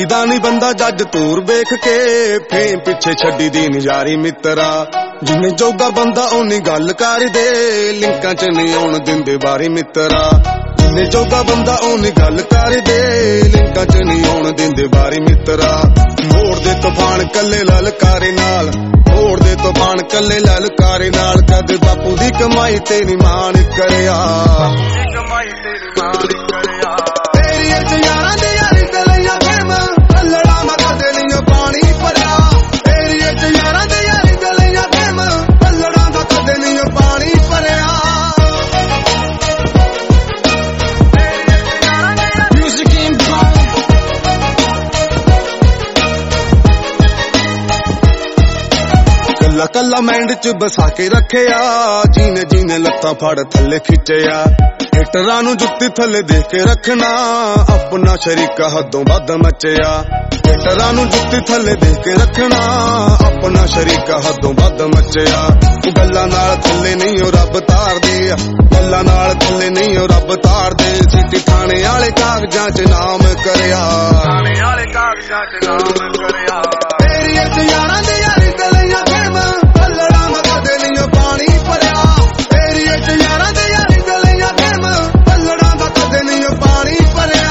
ਦਾ ਨਹੀਂ ਬੰਦਾ ਜੱਜ ਤੂਰ ਵੇਖ ਕੇ ਫੇਮ ਪਿੱਛੇ ਛੱਡੀ ਦੀ ਨਜ਼ਾਰੀ ਮਿੱਤਰਾ ਜਿੰਨੇ ਜੋਗਾ ਬੰਦਾ ਉਹਨੀ ਗੱਲ ਕਰਦੇ ਲਿੰਕਾਂ ਚ ਨਹੀਂ ਆਉਣ ਦਿੰਦੇ ਬਾਰੀ ਮਿੱਤਰਾ ਜਿੰਨੇ ਜੋਗਾ ਬੰਦਾ ਉਹਨੀ ਗੱਲ ਕਰਦੇ ਲਿੰਕਾਂ ਚ ਨਹੀਂ ਆਉਣ ਦਿੰਦੇ ਬਾਰੀ ਮਿੱਤਰਾ ਮੋੜ ਦੇ ਤੂਫਾਨ ਕੱਲੇ ਲਲਕਾਰੇ ਨਾਲ ਮੋੜ ਦੇ ਤੂਫਾਨ ਕੱਲੇ ਲਲਕਾਰੇ ਨਾਲ ਕਦੇ ਬਾਪੂ ਦੀ ਕਮਾਈ ਤੇ ਨਹੀਂ ਮਾਣ ਕਰਿਆ ਕਮਾਈ ਤੇ ਨਹੀਂ ਮਾਣ ਕਰਿਆ ਏਰੀਏ ਚ ਯਾਰਾਂ ਦੇ ਯਾਰੀ ਤੇ ਲਈਆਂ ਫੇਮ ਪੱਲੜਾ ਮੈਂ ਕਦੇ ਨਹੀਂ ਪਾਣੀ ਭਰਿਆ ਏਰੀਏ ਚ ਯਾਰਾਂ ਦੇ ਯਾਰੀ ਤੇ ਲਈਆਂ ਫੇਮ ਪੱਲੜਾ ਦਾ ਕਦੇ ਨਹੀਂ ਪਾਣੀ ਭਰਿਆ ਕੱਲਾ ਕੱਲਾ ਮਾਈਂਡ ਚ ਬਸਾ ਕੇ ਰੱਖਿਆ ਜੀਨੇ ਜੀਨੇ ਲੱਤਾਂ ਫੜ ਥੱਲੇ ਖਿੱਚਿਆ ਹਿਟਰਾਂ ਨੂੰ ਜੁੱਤੀ ਥੱਲੇ ਦੇ ਕੇ ਰੱਖਣਾ ਆਪਣਾ ਸ਼ਰੀਕਾ ਹੱਦੋਂ ਵੱਧ ਮੱਚਿਆ ਹਿਟਰਾਂ ਨੂੰ ਜੁੱਤੀ ਥੱਲੇ ਦੇ ਕੇ ਰੱਖਣਾ ਆਪਣਾ ਸ਼ਰੀਕਾ ਹੱਦੋਂ ਵੱਧ ਮੱਚਿਆ ਗੱਲਾਂ ਨਾਲ ਥੱਲੇ ਨਹੀਂ ਉਹ ਰੱਬ ਤਾਰਦੇ ਗੱਲਾਂ ਨਾਲ ਥੱਲੇ ਨਹੀਂ ਉਹ ਰੱਬ ਤਾਰਦੇ ਸਿੱਟੀ ਥਾਣੇ ਵਾਲੇ ਕਾਗਜ਼ਾਂ ਚ ਨਾਮ ਕਰਿਆ ਥਾਣੇ ਵਾਲੇ ਕਾਗਜ਼ਾਂ ਚ ਨਾਮ ਕਰਿਆ ਏਰੀਏ ਚ ਯਾਰਾਂ ਦੇ ਯਾਰੀ ਤੇ ਲਈਆਂ ਫੇਮ ਪੱਲੜਾ ਮੈਂ ਕਦੇ ਨਹੀਂ ਪਾਣੀ ਭਰਿਆ ਏਰੀਏ ਚ ਯਾਰਾਂ ਦੇ ਯਾਰੀ ਤੇ ਲਈਆਂ ਫੇਮ ਪੱਲੜਾ ਦਾ ਕਦੇ ਨਹੀਂ ਪਾਣੀ ਭਰਿਆ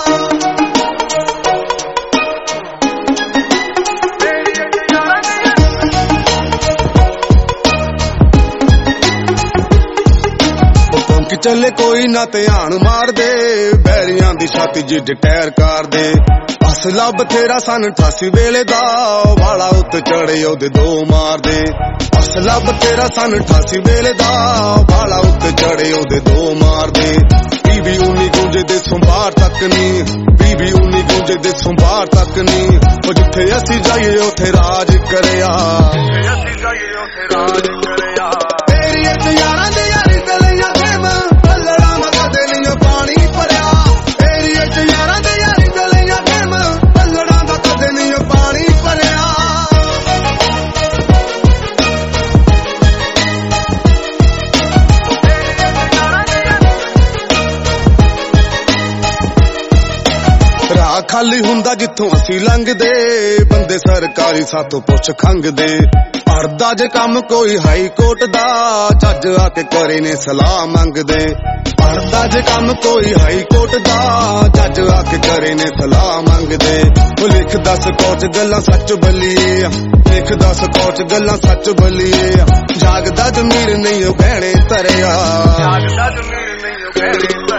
ਕਿ ਚੱਲੇ ਕੋਈ ਨਾ ਧਿਆਨ ਮਾਰਦੇ ਬੈਰੀਆਂ ਦੀ ਛਾਤੀ ਜਿੱਡ ਟਾਇਰ ਕਰਦੇ ਅਸਲਾ ਬਥੇਰਾ ਸਨ 88 ਵੇਲੇ ਦਾ ਵਾਲਾ ਉੱਤੇ ਚੜੇ ਉਹਦੇ ਦੋ ਮਾਰਦੇ ਅਸਲਾ ਬਥੇਰਾ ਸਨ 88 ਵੇਲੇ ਦਾ ਵਾਲਾ ਉੱਤੇ ਚੜੇ ਉਹਦੇ ਦੋ ਮਾਰਦੇ ਬੀਬੀ 19 ਗੂੰਜੇ ਦੇ ਸੰਭਾਰ ਤੱਕ ਨਹੀਂ ਬੀਬੀ 19 ਗੂੰਜੇ ਦੇ ਸੰਭਾਰ ਤੱਕ ਨਹੀਂ ਉਹ ਜਿੱਥੇ ਅਸੀਂ ਜਾਈਏ ਉੱਥੇ ਰਾਜ ਕਰਿਆ ਅਸੀਂ ਜਾਈਏ ਉੱਥੇ ਰਾਜ ਕਰਿਆ ਏਰੀਏ ਚ ਯਾਰਾਂ ਦੇ ਯਾਰੀ ਤੇ ਲਈਆਂ ਫੇਮ ਪੱਲੜਾ ਮੈਂ ਕਦੇ ਨਹੀਂ ਪਾਣੀ ਭਰਿਆ ਏਰੀਏ ਚ ਯਾਰਾਂ ਦੇ ਯਾਰੀ ਤੇ ਲਈਆਂ ਫੇਮ ਪੱਲੜਾ ਦਾ ਕਦੇ ਨਹੀਂ ਪਾਣੀ ਭਰਿਆ ਰਾਹ ਖਾਲੀ ਹੁੰਦਾ ਜਿੱਥੋਂ ਅਸੀਂ ਲੰਘਦੇ ਬੰਦੇ ਸਰਕਾਰੀ ਸਾਥੋਂ ਪੁੱਛ ਖੰਗਦੇ ਅੜਦਾ ਜੇ ਕੰਮ ਕੋਈ ਹਾਈ ਕੋਰਟ ਦਾ ਜੱਜ ਆ ਕੇ ਕਰੇ ਨੇ ਸਲਾਹ ਮੰਗਦੇ ਅੜਦਾ ਜੇ ਕੰਮ ਕੋਈ ਹਾਈ ਕੋਰਟ ਦਾ ਜੱਜ ਆ ਕੇ ਕਰੇ ਨੇ ਸਲਾਹ ਮੰਗਦੇ ਉਹ ਲਿਖਦਾ ਸਕੋਚ ਗੱਲਾਂ ਸੱਚ ਬੱਲੀਏ ਲਿਖਦਾ ਸਕੋਚ ਗੱਲਾਂ ਸੱਚ ਬੱਲੀਏ ਜਾਗਦਾ ਜ਼ਮੀਰ ਨਹੀਂ ਉਹ ਗਹਿਣੇ ਧਰਿਆ ਜਾਗਦਾ ਜ਼ਮੀਰ ਨਹੀਂ ਉਹ ਗਹਿਣੇ